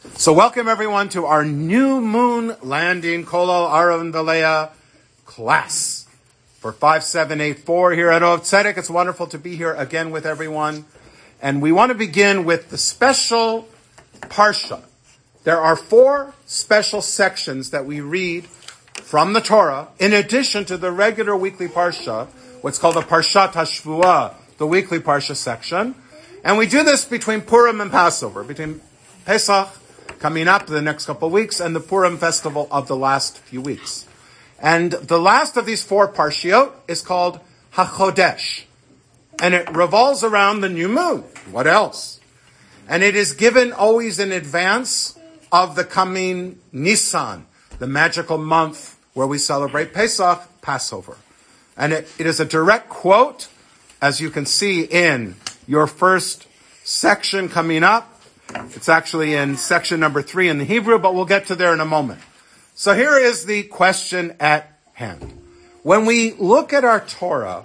So welcome everyone to our new moon landing Kolal Aron Velea class for 5784 here at Ov Tzedek. It's wonderful to be here again with everyone. And we want to begin with the special Parsha. There are 4 special sections that we read from the Torah, in addition to the regular weekly Parsha, what's called the Parshat HaShvuah, the weekly Parsha section. And we do this between Purim and Passover, between Pesach, coming up the next couple of weeks, and the Purim festival of the last few weeks. And the last of these 4 Parshiot is called HaChodesh. And it revolves around the new moon. What else? And it is given always in advance of the coming Nisan, the magical month where we celebrate Pesach, Passover. And it is a direct quote, as you can see in your first section coming up. It's actually in section number 3 in the Hebrew, but we'll get to there in a moment. So here is the question at hand. When we look at our Torah,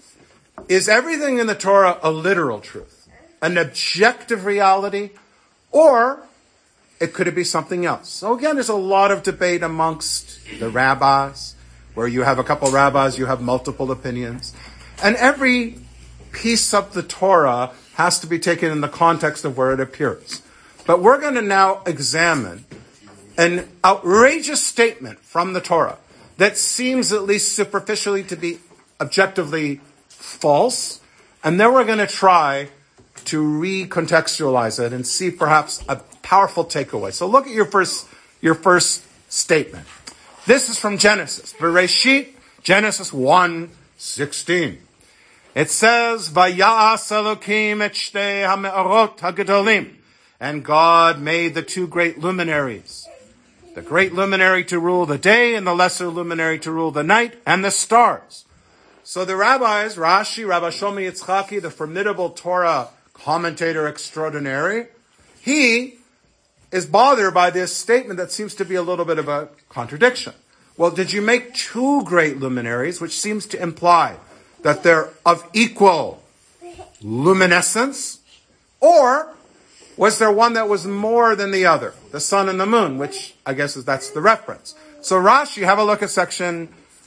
is everything in the Torah a literal truth, an objective reality, or could it be something else? So again, there's a lot of debate amongst the rabbis, where you have a couple rabbis, you have multiple opinions. And every piece of the Torah has to be taken in the context of where it appears. But we're going to now examine an outrageous statement from the Torah that seems at least superficially to be objectively false. And then we're going to try to recontextualize it and see perhaps a powerful takeaway. So look at your first statement. This is from Genesis. Bereshit, Genesis 1:16. It says, Vaya'as Elokim et shtei ha'me'orot ha'gedolim. And God made the 2 great luminaries. The great luminary to rule the day and the lesser luminary to rule the night, and the stars. So the rabbis, Rashi, Rabbi Shlomo Yitzchaki, the formidable Torah commentator extraordinary, he is bothered by this statement that seems to be a little bit of a contradiction. Well, did you make 2 great luminaries, which seems to imply that they're of equal luminescence? Or was there one that was more than the other? The sun and the moon, which I guess that's the reference. So Rashi, have a look at section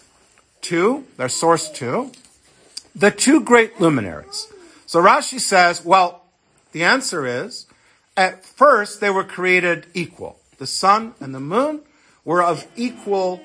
2, their source 2. The 2 great luminaries. So Rashi says, well, the answer is, at first they were created equal. The sun and the moon were of equal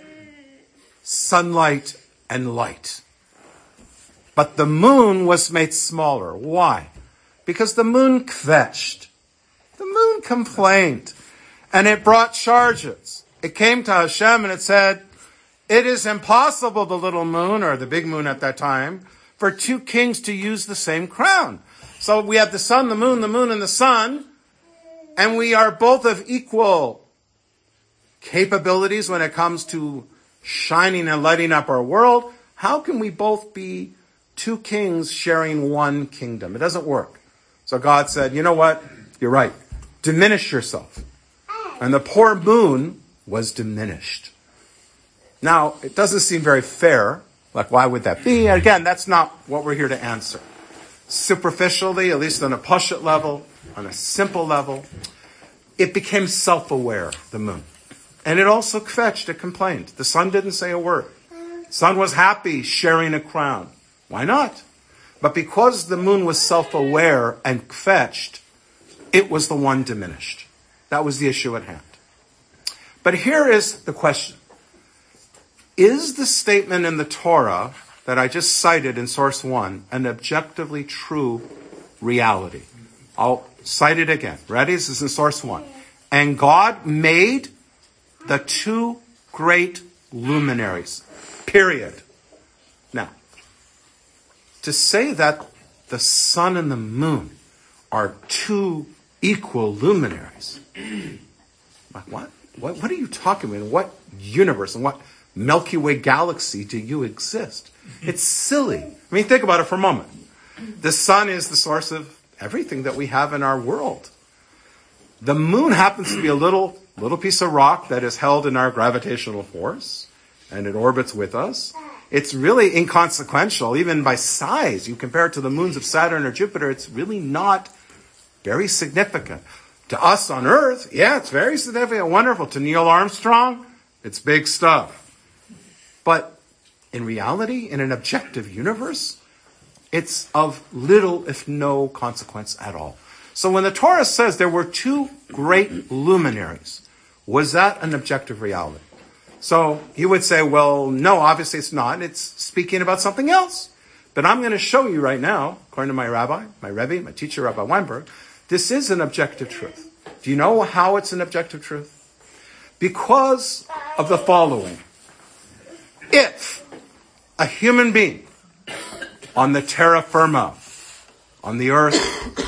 sunlight and light. But the moon was made smaller. Why? Because the moon kvetched. The moon complained. And it brought charges. It came to Hashem and it said, it is impossible, the little moon, or the big moon at that time, for 2 kings to use the same crown. So we have the sun, the moon, and the sun, and we are both of equal capabilities when it comes to shining and lighting up our world. How can we both be 2 kings sharing one kingdom? It doesn't work. So God said, you know what? You're right. Diminish yourself. And the poor moon was diminished. Now, it doesn't seem very fair. Like, why would that be? Again, that's not what we're here to answer. Superficially, at least on a pashut level, on a simple level, it became self-aware, the moon. And it also kvetched, it complained. The sun didn't say a word. The sun was happy sharing a crown. Why not? But because the moon was self-aware and kvetched, it was the one diminished. That was the issue at hand. But here is the question. Is the statement in the Torah that I just cited in source 1 an objectively true reality? I'll cite it again. Ready? This is in source 1. And God made the 2 great luminaries. Period. Now, to say that the sun and the moon are 2 equal luminaries, like what? What are you talking about? In what universe and what Milky Way galaxy do you exist? It's silly. I mean, think about it for a moment. The sun is the source of everything that we have in our world. The moon happens to be a little piece of rock that is held in our gravitational force, and it orbits with us. It's really inconsequential, even by size. You compare it to the moons of Saturn or Jupiter, it's really not very significant. To us on earth, yeah, it's very significant, wonderful. To Neil Armstrong, it's big stuff. But in reality, in an objective universe, it's of little, if no, consequence at all. So when the Torah says there were two great luminaries, was that an objective reality? So you would say, well, no, obviously it's not. It's speaking about something else. But I'm going to show you right now, according to my rabbi, my Rebbe, my teacher, Rabbi Weinberg, this is an objective truth. Do you know how it's an objective truth? Because of the following. If a human being on the terra firma, on the earth,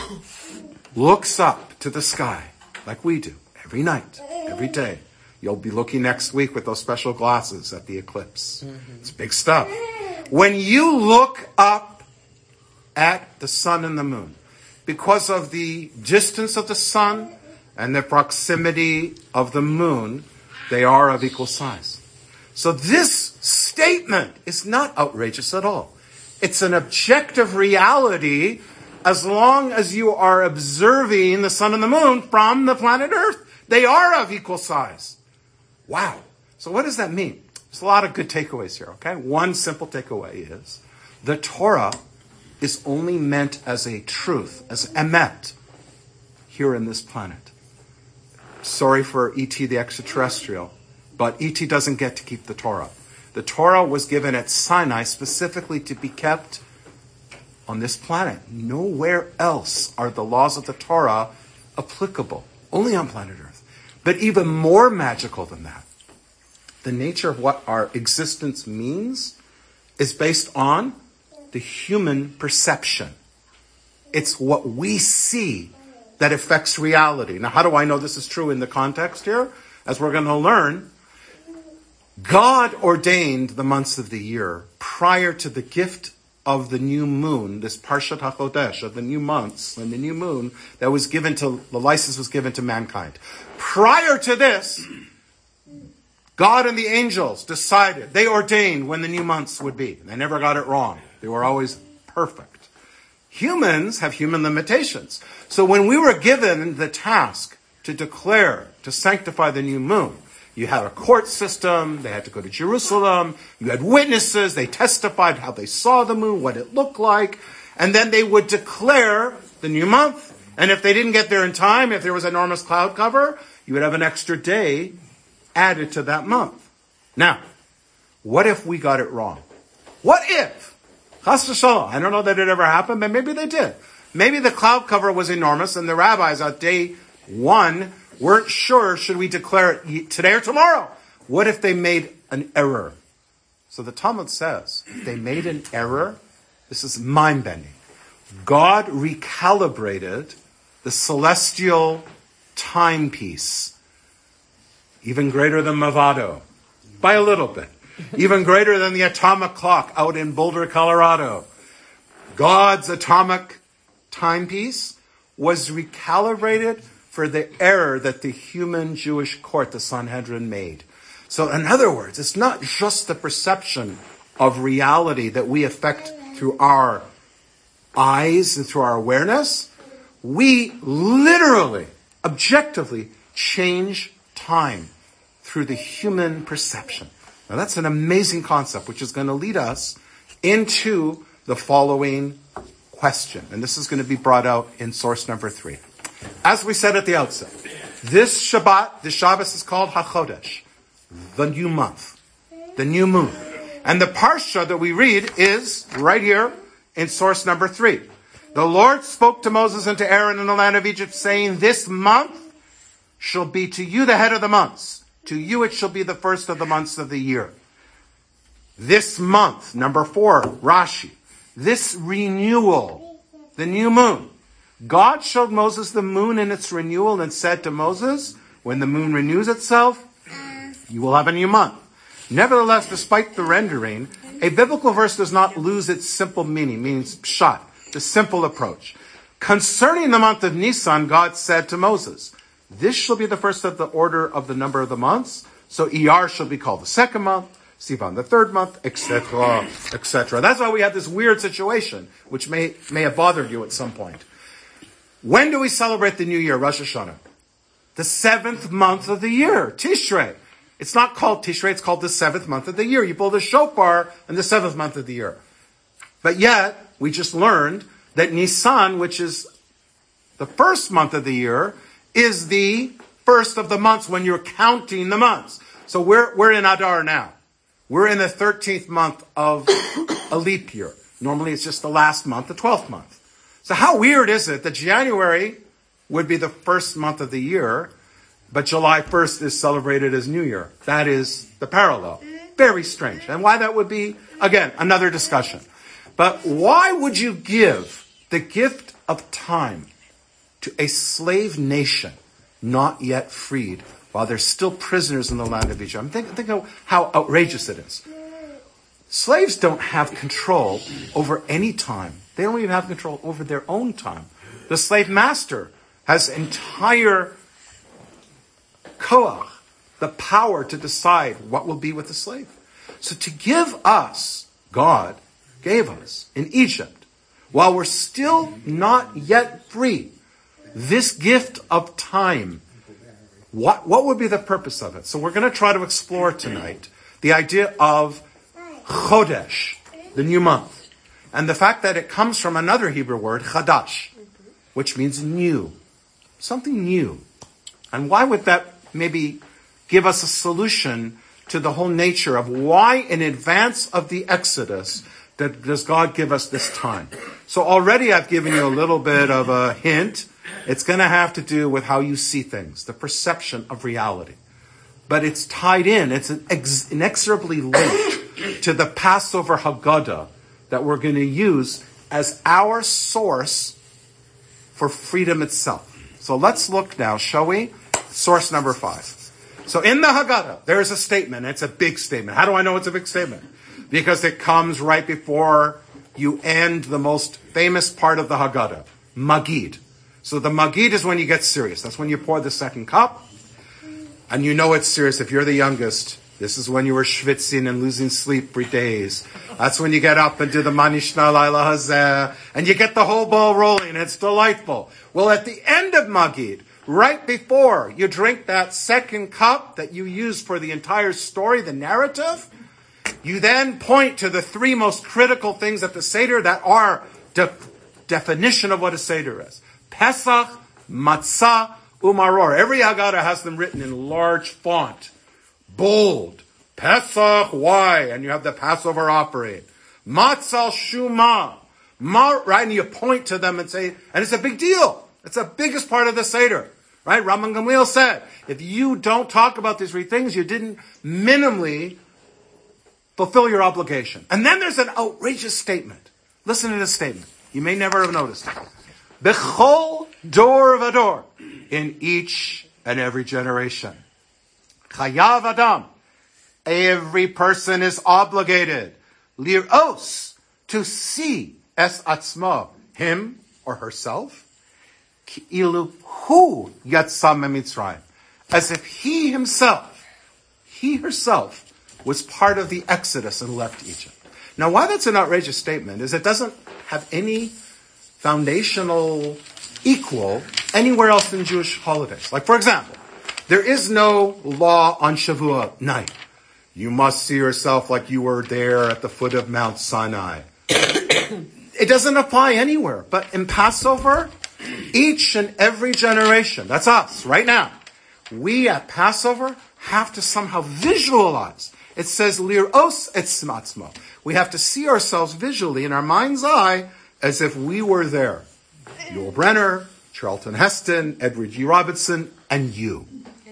looks up to the sky, like we do, every night, every day. You'll be looking next week with those special glasses at the eclipse. It's big stuff. When you look up at the sun and the moon, because of the distance of the sun and the proximity of the moon, they are of equal size. So this statement is not outrageous at all. It's an objective reality as long as you are observing the sun and the moon from the planet Earth. They are of equal size. Wow. So what does that mean? There's a lot of good takeaways here, okay? One simple takeaway is the Torah is only meant as a truth, as emet, here in this planet. Sorry for E.T. the extraterrestrial, but E.T. doesn't get to keep the Torah. The Torah was given at Sinai specifically to be kept on this planet. Nowhere else are the laws of the Torah applicable. Only on planet Earth. But even more magical than that, the nature of what our existence means is based on the human perception. It's what we see that affects reality. Now, how do I know this is true in the context here? As we're going to learn, God ordained the months of the year prior to the gift of the new moon, this Parshat HaChodesh, of the new months, and the new moon, that was given to, the license was given to mankind. Prior to this, God and the angels decided, they ordained when the new months would be. They never got it wrong. They were always perfect. Humans have human limitations. So when we were given the task to declare, to sanctify the new moon, you had a court system, they had to go to Jerusalem, you had witnesses, they testified how they saw the moon, what it looked like, and then they would declare the new month. And if they didn't get there in time, if there was enormous cloud cover, you would have an extra day added to that month. Now, what if we got it wrong? What if? Chas v'shalom. I don't know that it ever happened, but maybe they did. Maybe the cloud cover was enormous and the rabbis on day one weren't sure, should we declare it today or tomorrow? What if they made an error? So the Talmud says, if they made an error, this is mind-bending. God recalibrated the celestial timepiece, even greater than Movado, by a little bit. Even greater than the atomic clock out in Boulder, Colorado. God's atomic timepiece was recalibrated for the error that the human Jewish court, the Sanhedrin, made. So in other words, it's not just the perception of reality that we affect through our eyes and through our awareness. We literally, objectively, change time through the human perception. Now that's an amazing concept, which is going to lead us into the following question. And this is going to be brought out in source number 3. As we said at the outset, this Shabbat, the Shabbos is called HaChodesh, the new month, the new moon. And the Parsha that we read is right here in source number 3. The Lord spoke to Moses and to Aaron in the land of Egypt, saying, this month shall be to you the head of the months. To you it shall be the first of the months of the year. This month, number 4, Rashi, this renewal, the new moon. God showed Moses the moon in its renewal and said to Moses, when the moon renews itself, you will have a new month. Nevertheless, despite the rendering, a biblical verse does not lose its simple meaning, means pshat, the simple approach. Concerning the month of Nisan, God said to Moses, this shall be the first of the order of the number of the months. So Iyar shall be called the second month, Sivan the third month, etc., etc. That's why we have this weird situation, which may have bothered you at some point. When do we celebrate the new year, Rosh Hashanah? the 7th month of the year, Tishrei. It's not called Tishrei, it's called the 7th month of the year. You blow the shofar in the 7th month of the year. But yet, we just learned that Nisan, which is the 1st month of the year, is the first of the months when you're counting the months. So we're in Adar now. We're in the 13th month of a leap year. Normally it's just the last month, the 12th month. So how weird is it that January would be the 1st month of the year, but July 1st is celebrated as New Year? That is the parallel. Very strange. And why that would be, again, another discussion. But why would you give the gift of time to a slave nation not yet freed while they're still prisoners in the land of Egypt? Think of how outrageous it is. Slaves don't have control over any time. They don't even have control over their own time. The slave master has entire koach, the power to decide what will be with the slave. So to give us, God gave us in Egypt, while we're still not yet free, this gift of time, what would be the purpose of it? So we're going to try to explore tonight the idea of Chodesh, the new month, and the fact that it comes from another Hebrew word, Chadash, which means new, something new. And why would that maybe give us a solution to the whole nature of why in advance of the Exodus does God give us this time? So already I've given you a little bit of a hint. It's going to have to do with how you see things, the perception of reality. But it's tied in, it's inexorably linked to the Passover Haggadah that we're going to use as our source for freedom itself. So let's look now, shall we? Source number 5. So in the Haggadah, there is a statement. It's a big statement. How do I know it's a big statement? Because it comes right before you end the most famous part of the Haggadah, Magid. So the Magid is when you get serious. That's when you pour the second cup. And you know it's serious. If you're the youngest, this is when you were schwitzing and losing sleep for days. That's when you get up and do the Manishna Laila Hazeh, and you get the whole bowl rolling. It's delightful. Well, at the end of Magid, right before you drink that second cup that you use for the entire story, the narrative, you then point to the 3 most critical things at the Seder that are definition of what a Seder is. Pesach, Matzah, Umaror. Every Haggadah has them written in large font. Bold. Pesach, why? And you have the Passover offering. Matzah, Shuma. Right? And you point to them and say, and it's a big deal. It's the biggest part of the Seder. Right? Rabban Gamliel said, if you don't talk about these 3 things, you didn't minimally fulfill your obligation. And then there's an outrageous statement. Listen to this statement. You may never have noticed it. Bechol dor vador. In each and every generation. Chayav Adam. Every person is obligated. Lir'os. To see es atzma. Him or herself. Ki'ilu hu yatzam mitzrayim. As if he herself, was part of the Exodus and left Egypt. Now, why that's an outrageous statement is it doesn't have any foundational equal anywhere else in Jewish holidays. Like, for example, there is no law on Shavuot night. You must see yourself like you were there at the foot of Mount Sinai. It doesn't apply anywhere. But in Passover, each and every generation, that's us right now, we at Passover have to somehow visualize. It says, Lir'os etzmatzmo. We have to see ourselves visually in our mind's eye as if we were there. Yul Brenner, Charlton Heston, Edward G. Robinson, and you.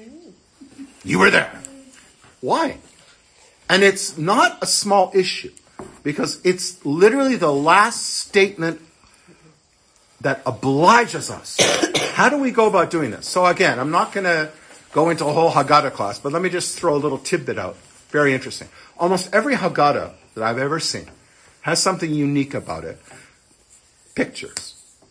You were there. Why? And it's not a small issue, because it's literally the last statement that obliges us. How do we go about doing this? So again, I'm not going to go into a whole Haggadah class, but let me just throw a little tidbit out. Very interesting. Almost every Haggadah that I've ever seen has something unique about it. Pictures.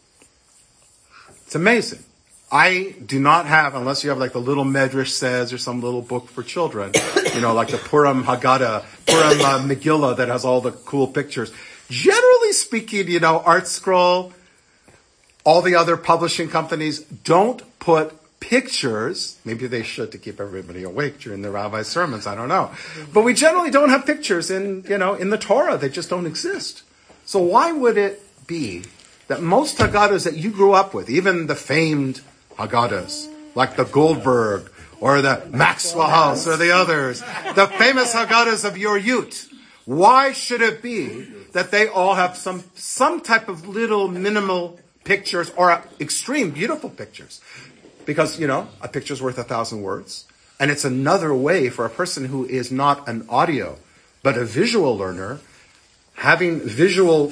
It's amazing. I do not have, unless you have like the little Medrash says or some little book for children, like the Purim Haggadah, Purim Megillah that has all the cool pictures. Generally speaking, Art Scroll, all the other publishing companies don't put pictures. Maybe they should to keep everybody awake during the rabbi's sermons. I don't know. But we generally don't have pictures in the Torah. They just don't exist. So why would it be that most Haggadahs that you grew up with, even the famed Haggadahs, like the Goldberg or the Maxwell or the others, the famous Haggadahs of your youth, why should it be that they all have some type of little minimal pictures or extreme beautiful pictures? Because, a picture's worth 1,000 words. And it's another way for a person who is not an audio, but a visual learner, having visual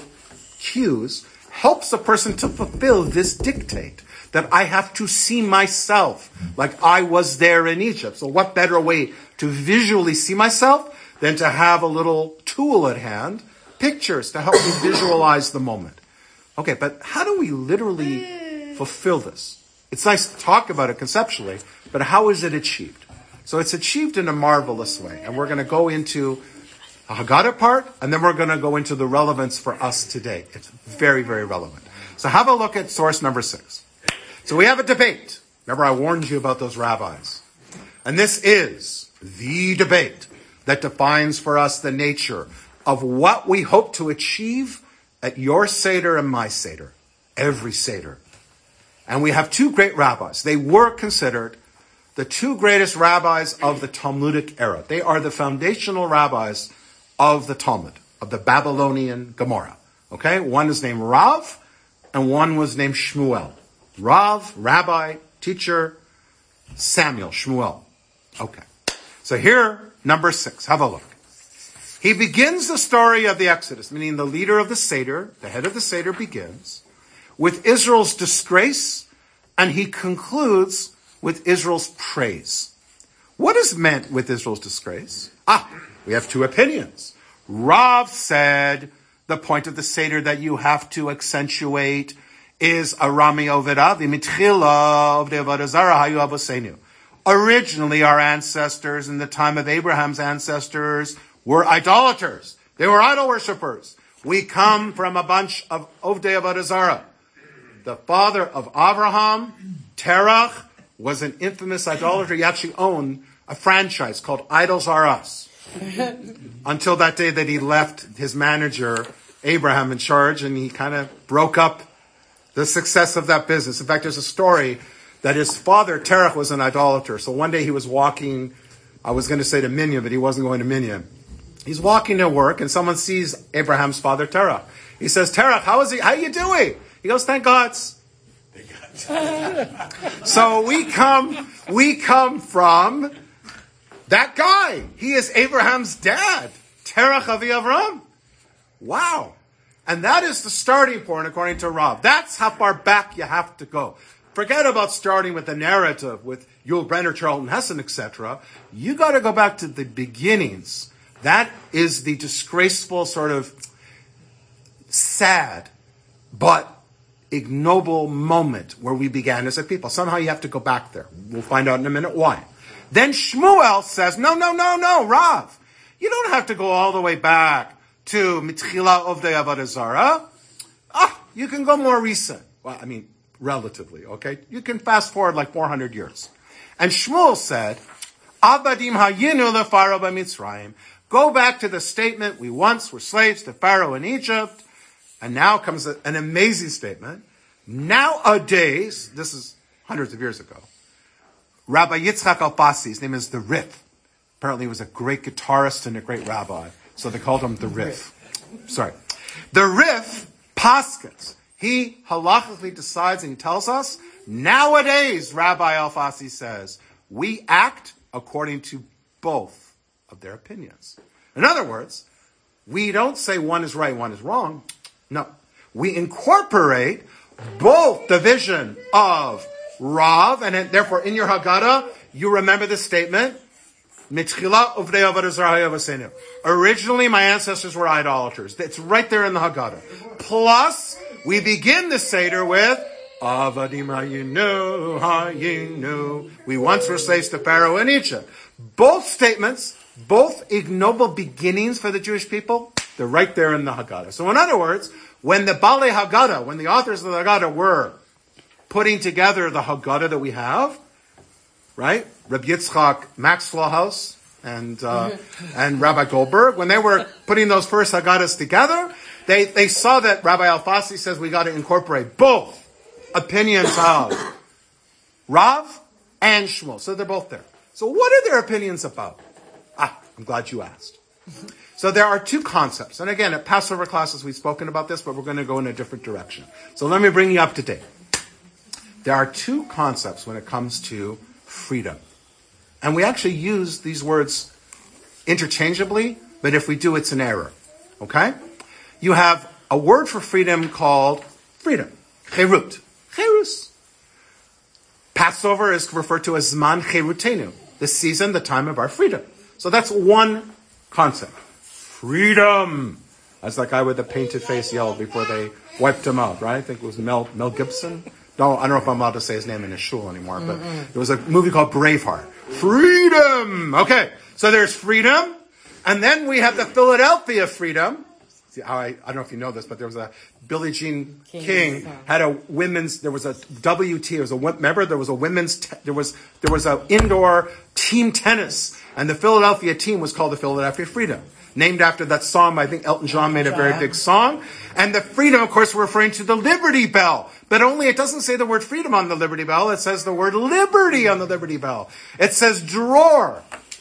cues helps a person to fulfill this dictate that I have to see myself like I was there in Egypt. So what better way to visually see myself than to have a little tool at hand, pictures, to help me visualize the moment. Okay, but how do we literally fulfill this? It's nice to talk about it conceptually, but how is it achieved? So it's achieved in a marvelous way. And we're going to go into a Haggadah part, and then we're going to go into the relevance for us today. It's very, very relevant. So have a look at source number 6. So we have a debate. Remember, I warned you about those rabbis. And this is the debate that defines for us the nature of what we hope to achieve at your Seder and my Seder, every Seder. And we have two great rabbis. They were considered the two greatest rabbis of the Talmudic era. They are the foundational rabbis of the Talmud, of the Babylonian Gemara. Okay? One is named Rav, and one was named Shmuel. Rav, rabbi, teacher, Samuel, Shmuel. Okay. So here, number 6. Have a look. He begins the story of the Exodus, meaning the leader of the Seder, the head of the Seder begins with Israel's disgrace, and he concludes with Israel's praise. What is meant with Israel's disgrace? We have two opinions. Rav said the point of the Seder that you have to accentuate is Arami Oveda, v'mitchila of the Avodah Zarah hayu avosenu. Originally, our ancestors, in the time of Abraham's ancestors, were idolaters. They were idol worshippers. We come from a bunch of Ovdei Avodah Zarah. The father of Abraham, Terach, was an infamous idolater. He actually owned a franchise called Idols R Us. Until that day that he left his manager, Abraham, in charge, and he kind of broke up the success of that business. In fact, there's a story that his father, Terach, was an idolater. So one day he was walking, I was going to say to Minyan, but he wasn't going to Minyan. He's walking to work, and someone sees Abraham's father, Terach. He says, Terach, how are you doing? He goes, thank God. So we come from that guy. He is Abraham's dad, Terach Avi Avram. Wow. And that is the starting point according to Rav. That's how far back you have to go. Forget about starting with the narrative with Yul Brynner, Charlton Heston, etc. You got to go back to the beginnings. That is the disgraceful, sort of sad, but ignoble moment where we began as a people. Somehow you have to go back there. We'll find out in a minute why. Then Shmuel says, no, Rav. You don't have to go all the way back to Mitchila Ovdei Avodah Zarah. You can go more recent. Well, I mean, relatively, okay? You can fast forward like 400 years. And Shmuel said, Abadim hayinu leFaro b'Mitzrayim. Go back to the statement, we once were slaves to Pharaoh in Egypt. And now comes an amazing statement. Nowadays, this is hundreds of years ago, Rabbi Yitzchak Alfasi, his name is the Rif. Apparently he was a great guitarist and a great rabbi. So they called him the Rif. Sorry. The Rif paskins. He halachically decides and he tells us, nowadays, Rabbi Alfasi says, we act according to both of their opinions. In other words, we don't say one is right, one is wrong. No. We incorporate both the vision of Rav, and therefore in your Haggadah, you remember the statement, Mitchila Uvdei Avodah Zarah Yavasenu. Originally, my ancestors were idolaters. It's right there in the Haggadah. Plus, we begin the Seder with Avadim hayinu. We once were slaves to Pharaoh in Egypt. Both statements, both ignoble beginnings for the Jewish people, they're right there in the Haggadah. So in other words, when the authors of the Haggadah were putting together the Haggadah that we have, right? Rabbi Yitzchak Maxwell House and Rabbi Goldberg, when they were putting those first Haggadahs together, they saw that Rabbi Alfasi says we got to incorporate both opinions of Rav and Shmuel. So they're both there. So what are their opinions about? I'm glad you asked. So there are two concepts. And again, at Passover classes, we've spoken about this, but we're going to go in a different direction. So let me bring you up to date. There are two concepts when it comes to freedom. And we actually use these words interchangeably, but if we do, it's an error. Okay? You have a word for freedom called freedom. Cherut. Cherus. Passover is referred to as Zman Cherutenu, the season, the time of our freedom. So that's one concept. Freedom. As that guy with the painted face yelled before they wiped him out, right? I think it was Mel Gibson. No, I don't know if I'm allowed to say his name in his shul anymore, but there was a movie called Braveheart. Freedom! Okay, so there's freedom, and then we have the Philadelphia freedom. See, I don't know if you know this, but there was a Billie Jean King had a women's. There was a WT. There was a women's. There was a indoor team tennis, and the Philadelphia team was called the Philadelphia Freedom, named after that song. I think Elton John made a very big song. And the freedom, of course, we're referring to the Liberty Bell, but only it doesn't say the word freedom on the Liberty Bell. It says the word liberty on the Liberty Bell. It says drawer.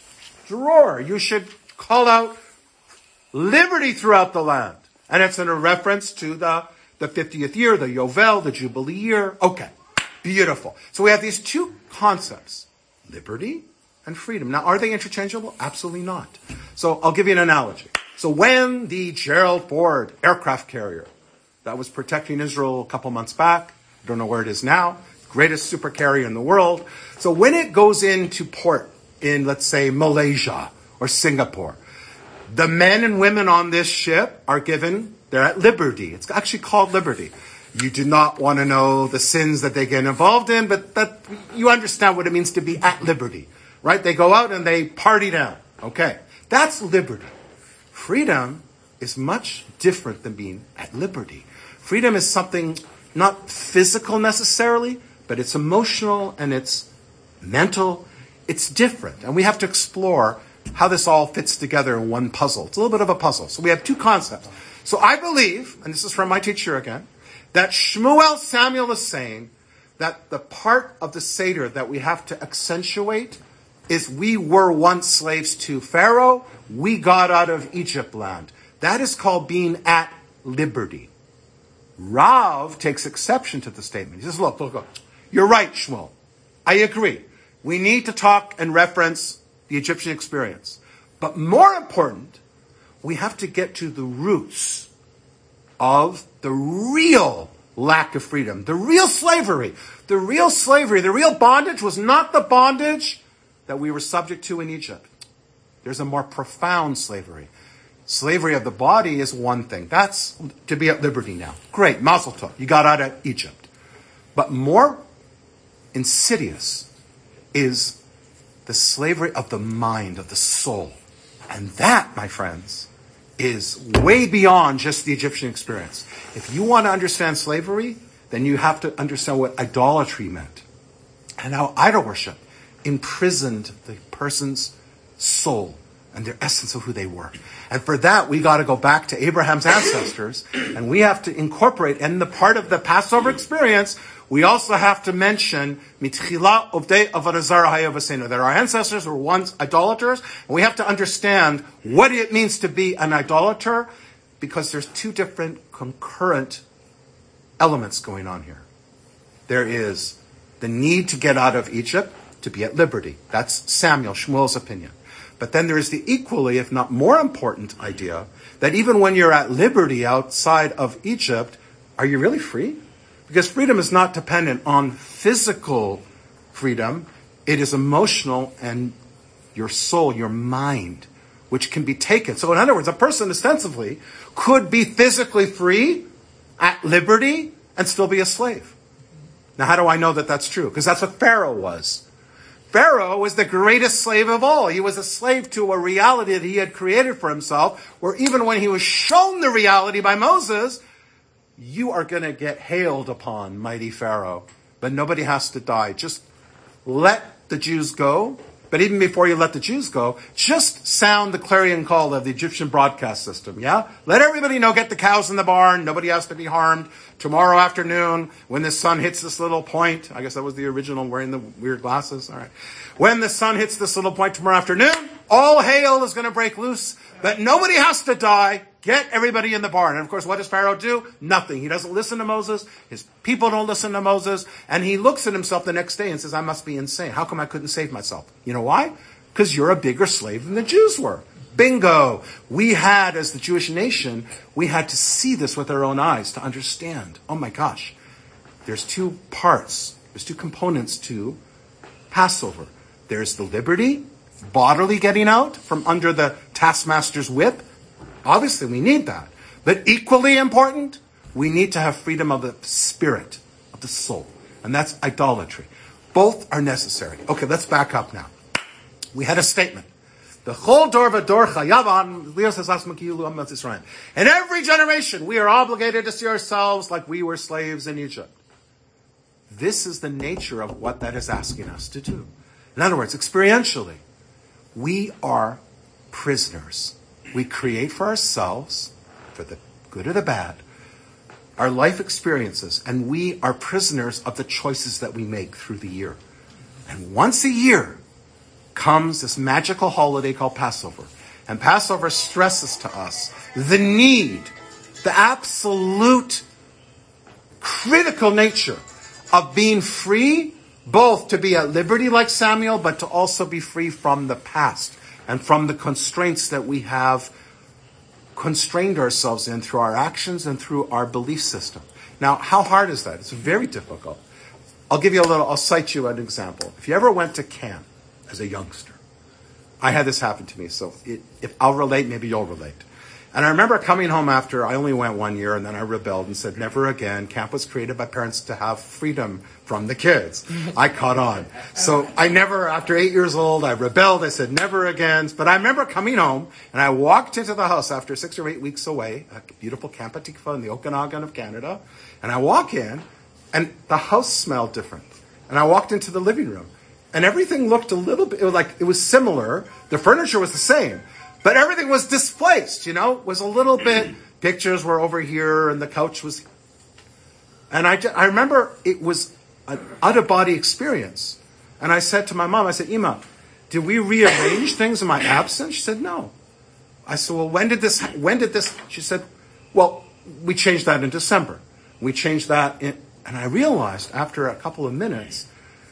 You should call out liberty throughout the land. And it's in a reference to the 50th year, the Yovel, the Jubilee year. Okay, beautiful. So we have these two concepts, liberty and freedom. Now, are they interchangeable? Absolutely not. So I'll give you an analogy. So when the Gerald Ford aircraft carrier that was protecting Israel a couple months back, I don't know where it is now, greatest supercarrier in the world. So when it goes into port in, let's say, Malaysia or Singapore, the men and women on this ship they're at liberty. It's actually called liberty. You do not want to know the sins that they get involved in, but that you understand what it means to be at liberty, right? They go out and they party down. Okay, that's liberty. Freedom is much different than being at liberty. Freedom is something not physical necessarily, but it's emotional and it's mental. It's different. And we have to explore how this all fits together in one puzzle. It's a little bit of a puzzle. So we have two concepts. So I believe, and this is from my teacher again, that Shmuel Samuel is saying that the part of the Seder that we have to accentuate is we were once slaves to Pharaoh. We got out of Egypt land. That is called being at liberty. Rav takes exception to the statement. He says, look. You're right, Shmuel. I agree. We need to talk and reference the Egyptian experience. But more important, we have to get to the roots of the real lack of freedom, the real slavery. The real bondage was not the bondage that we were subject to in Egypt. There's a more profound slavery. Slavery of the body is one thing. That's to be at liberty now. Great, Mazel Tov. You got out of Egypt. But more insidious is the slavery of the mind, of the soul. And that, my friends, is way beyond just the Egyptian experience. If you want to understand slavery, then you have to understand what idolatry meant and how idol worship imprisoned the person's soul and their essence of who they were. And for that, we got to go back to Abraham's ancestors, and we have to incorporate, and the part of the Passover experience, we also have to mention Mitchila Ovdei Avodah Zarah Hayavasenu, that our ancestors were once idolaters, and we have to understand what it means to be an idolater, because there's two different concurrent elements going on here. There is the need to get out of Egypt, to be at liberty. That's Samuel, Shmuel's opinion. But then there is the equally, if not more important idea, that even when you're at liberty outside of Egypt, are you really free? Because freedom is not dependent on physical freedom. It is emotional and your soul, your mind, which can be taken. So in other words, a person ostensibly could be physically free, at liberty, and still be a slave. Now, how do I know that that's true? Because that's what Pharaoh was. Pharaoh was the greatest slave of all. He was a slave to a reality that he had created for himself, where even when he was shown the reality by Moses, you are going to get hailed upon, mighty Pharaoh, but nobody has to die. Just let the Jews go, but even before you let the Jews go, just sound the clarion call of the Egyptian broadcast system, yeah? Let everybody know, get the cows in the barn, nobody has to be harmed. Tomorrow afternoon, when the sun hits this little point, I guess that was the original, wearing the weird glasses, all right. When the sun hits this little point tomorrow afternoon, all hail is going to break loose, but nobody has to die. Get everybody in the barn. And of course, what does Pharaoh do? Nothing. He doesn't listen to Moses. His people don't listen to Moses. And he looks at himself the next day and says, I must be insane. How come I couldn't save myself? You know why? Because you're a bigger slave than the Jews were. Bingo. We had, as the Jewish nation, we had to see this with our own eyes to understand. Oh my gosh. There's two parts. There's two components to Passover. There's the liberty, bodily getting out from under the taskmaster's whip. Obviously, we need that. But equally important, we need to have freedom of the spirit, of the soul. And that's idolatry. Both are necessary. Okay, let's back up now. We had a statement. In every generation, we are obligated to see ourselves like we were slaves in Egypt. This is the nature of what that is asking us to do. In other words, experientially, we are prisoners. We create for ourselves, for the good or the bad, our life experiences, and we are prisoners of the choices that we make through the year. And once a year comes this magical holiday called Passover. And Passover stresses to us the need, the absolute critical nature of being free, both to be at liberty like Samuel, but to also be free from the past and from the constraints that we have constrained ourselves in through our actions and through our belief system. Now, how hard is that? It's very difficult. I'll cite you an example. If you ever went to camp as a youngster, I had this happen to me, so if I'll relate, maybe you'll relate. And I remember coming home after, I only went 1 year, and then I rebelled and said, never again. Camp was created by parents to have freedom from the kids. I caught on. So after 8 years old, I rebelled. I said, never again. But I remember coming home, and I walked into the house after 6 or 8 weeks away, a beautiful Camp Atikva in the Okanagan of Canada. And I walk in, and the house smelled different. And I walked into the living room, and everything looked a little bit, it was similar. The furniture was the same. But everything was displaced, was a little bit, pictures were over here and the couch was, and I remember it was an out-of-body experience. And I said to my mom, I said, Ima, did we rearrange things in my absence? She said, no. I said, well, when did this, she said, well, we changed that in December. We changed that and I realized after a couple of minutes,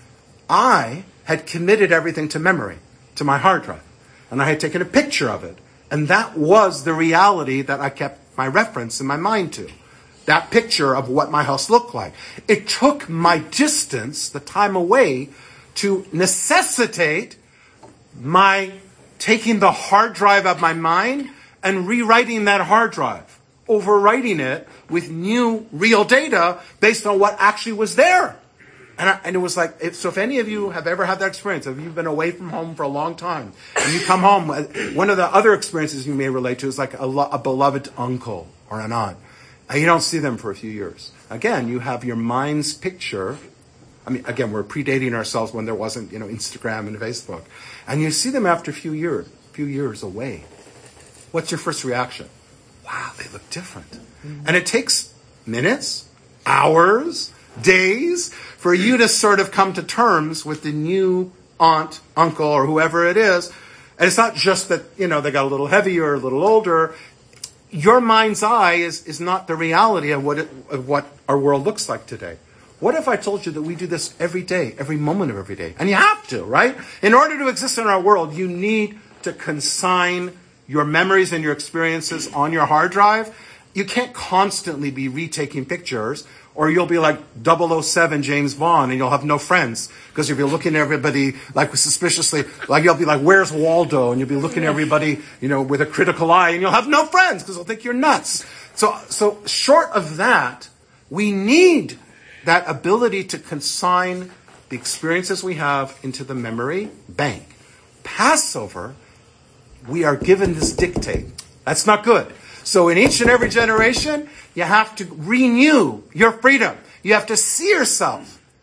I had committed everything to memory, to my hard drive. And I had taken a picture of it. And that was the reality that I kept my reference in my mind to. That picture of what my house looked like. It took my distance, the time away, to necessitate my taking the hard drive of my mind and rewriting that hard drive. Overwriting it with new, real data based on what actually was there. And it was like, so if any of you have ever had that experience, if you've been away from home for a long time, and you come home, one of the other experiences you may relate to is like a beloved uncle or an aunt. And you don't see them for a few years. Again, you have your mind's picture. Again, we're predating ourselves when there wasn't, Instagram and Facebook. And you see them after a few years away. What's your first reaction? Wow, they look different. Mm-hmm. And it takes minutes, hours, days for you to sort of come to terms with the new aunt, uncle, or whoever it is. And it's not just that, they got a little heavier, a little older. Your mind's eye is not the reality of what our world looks like today. What if I told you that we do this every day, every moment of every day? And you have to, right? In order to exist in our world, you need to consign your memories and your experiences on your hard drive. You can't constantly be retaking pictures, or you'll be like 007 James Bond and you'll have no friends because you'll be looking at everybody like suspiciously, like you'll be like, where's Waldo? And you'll be looking at everybody, with a critical eye, and you'll have no friends because they'll think you're nuts. So short of that, we need that ability to consign the experiences we have into the memory bank. Passover, we are given this dictate. That's not good. So in each and every generation, you have to renew your freedom. You have to see yourself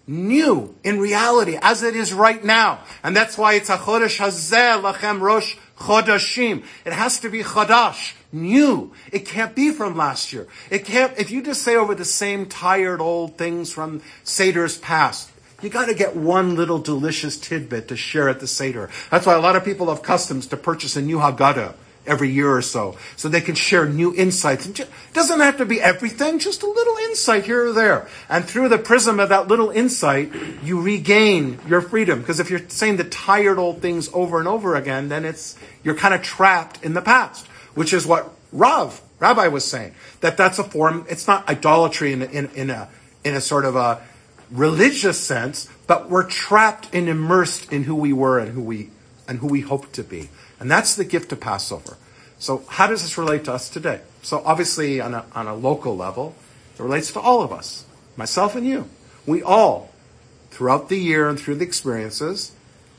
new in reality as it is right now. And that's why it's a chodesh hazeh lachem rosh chodashim. It has to be chadash, new. It can't be from last year. It can't, if you just say over the same tired old things from Seder's past, you got to get one little delicious tidbit to share at the Seder. That's why a lot of people have customs to purchase a new Haggadah every year or so they can share new insights. It doesn't have to be everything, just a little insight here or there. And through the prism of that little insight, you regain your freedom. Because if you're saying the tired old things over and over again, then you're kind of trapped in the past, which is what Rabbi was saying. That's a form, it's not idolatry in a sort of a religious sense, but we're trapped and immersed in who we were and who we hope to be. And that's the gift of Passover. So how does this relate to us today? So obviously on a local level, it relates to all of us, myself and you. We all, throughout the year and through the experiences,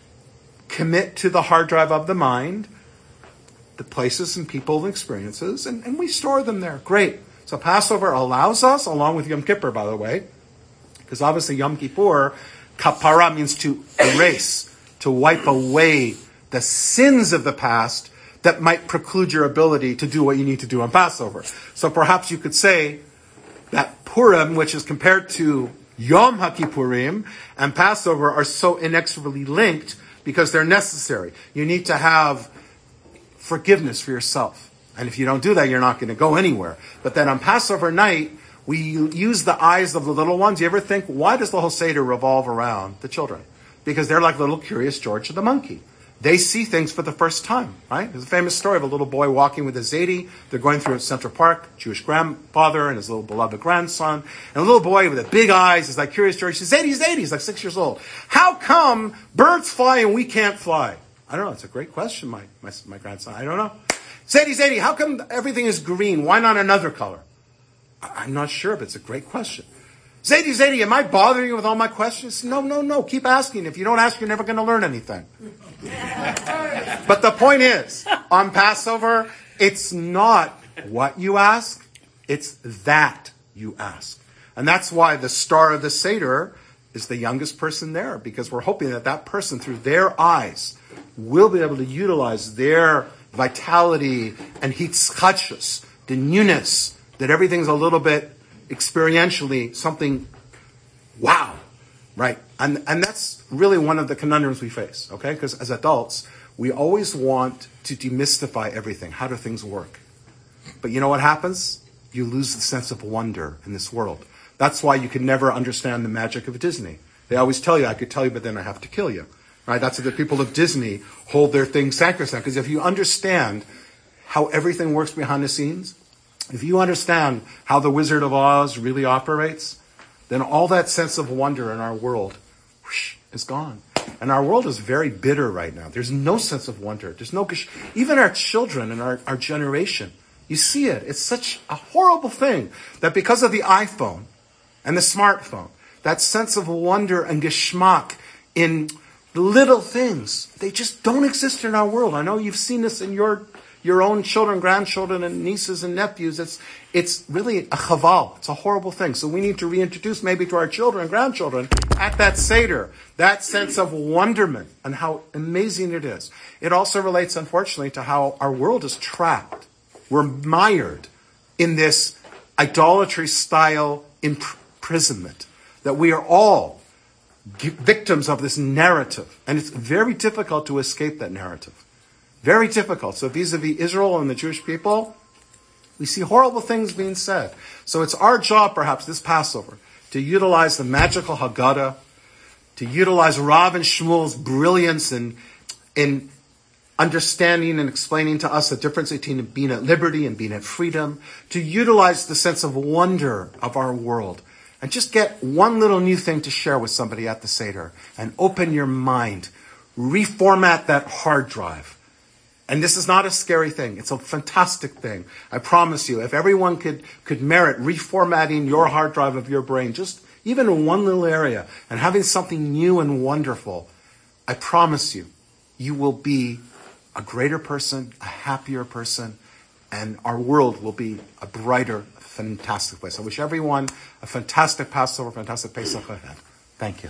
commit to the hard drive of the mind, the places and people and experiences, and we store them there. Great. So Passover allows us, along with Yom Kippur, by the way, because obviously Yom Kippur, kapara means to erase, to wipe away the sins of the past that might preclude your ability to do what you need to do on Passover. So perhaps you could say that Purim, which is compared to Yom HaKippurim, and Passover are so inexorably linked because they're necessary. You need to have forgiveness for yourself. And if you don't do that, you're not going to go anywhere. But then on Passover night, we use the eyes of the little ones. You ever think, why does the whole Seder revolve around the children? Because they're like little Curious George the monkey. They see things for the first time, right? There's a famous story of a little boy walking with a Zaidi. They're going through Central Park, Jewish grandfather and his little beloved grandson. And a little boy with the big eyes is like Curious George. He says, Zaidi. He's like 6 years old. How come birds fly and we can't fly? I don't know. It's a great question, my grandson. I don't know. Zaidi, how come everything is green? Why not another color? I'm not sure, but it's a great question. Zaidi, am I bothering you with all my questions? No. Keep asking. If you don't ask, you're never going to learn anything. But the point is, on Passover, it's not what you ask, it's that you ask. And that's why the star of the Seder is the youngest person there, because we're hoping that person, through their eyes, will be able to utilize their vitality and hitzchadshus, the newness, that everything's a little bit experientially something, wow, right? And that's really one of the conundrums we face, okay? Because as adults, we always want to demystify everything. How do things work? But you know what happens? You lose the sense of wonder in this world. That's why you can never understand the magic of Disney. They always tell you, I could tell you, but then I have to kill you, right? That's why the people of Disney hold their things sacrosanct. Because if you understand how everything works behind the scenes, if you understand how the Wizard of Oz really operates, then all that sense of wonder in our world is gone. And our world is very bitter right now. There's no sense of wonder. There's no, even our children and our generation, you see it. It's such a horrible thing that because of the iPhone and the smartphone, that sense of wonder and geschmack in little things, they just don't exist in our world. I know you've seen this in your own children, grandchildren, and nieces and nephews. It's really a chaval. It's a horrible thing. So we need to reintroduce maybe to our children and grandchildren at that Seder, that sense of wonderment and how amazing it is. It also relates, unfortunately, to how our world is trapped. We're mired in this idolatry-style imprisonment, that we are all victims of this narrative. And it's very difficult to escape that narrative. Very difficult. So vis-a-vis Israel and the Jewish people, we see horrible things being said. So it's our job, perhaps, this Passover, to utilize the magical Haggadah, to utilize Rav and Shmuel's brilliance in understanding and explaining to us the difference between being at liberty and being at freedom, to utilize the sense of wonder of our world, and just get one little new thing to share with somebody at the Seder, and open your mind, reformat that hard drive. And this is not a scary thing. It's a fantastic thing. I promise you, if everyone could merit reformatting your hard drive of your brain, just even in one little area, and having something new and wonderful, I promise you, you will be a greater person, a happier person, and our world will be a brighter, fantastic place. I wish everyone a fantastic Passover, fantastic Pesach ahead. Thank you.